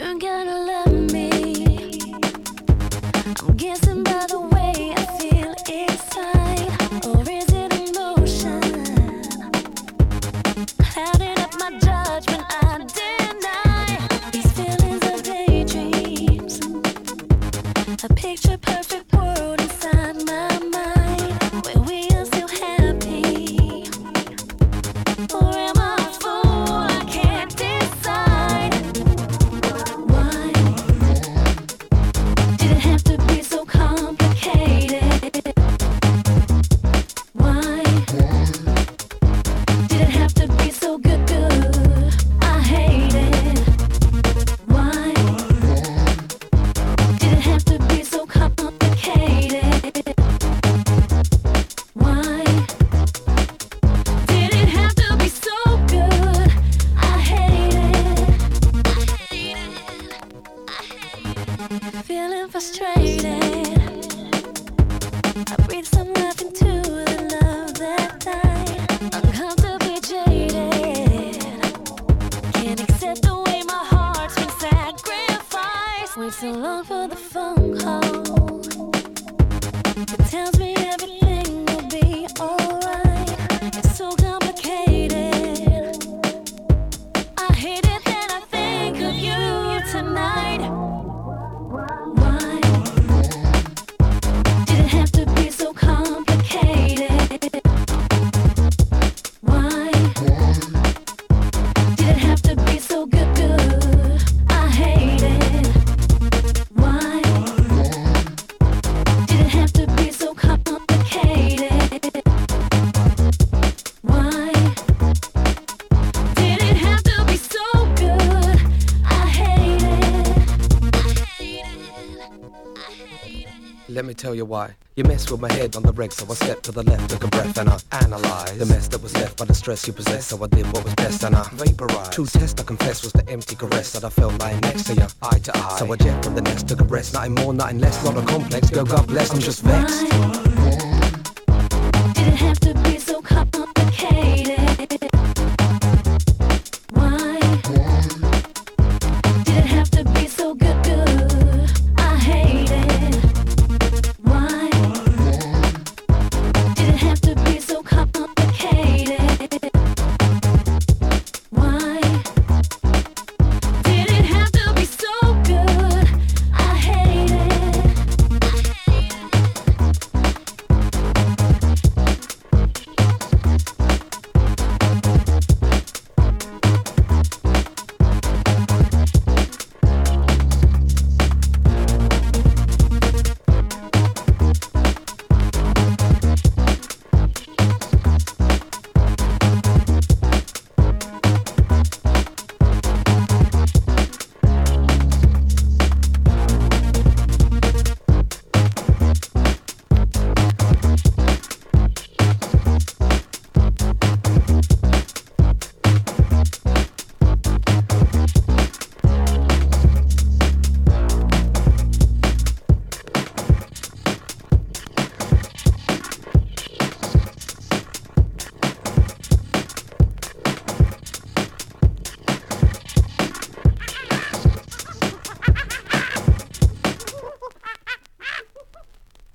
Let me tell you why. You mess with my head on the reg, so I step to the left, took a breath and I analyze the mess that was left by the stress you possess. So I did what was best and I vaporized. True test I confess was the empty caress that I felt lying next to you, eye to eye. So I jet from the nest, took a rest, nothing more, nothing less, not a complex. Girl, God bless, I'm just vexed. Didn't have to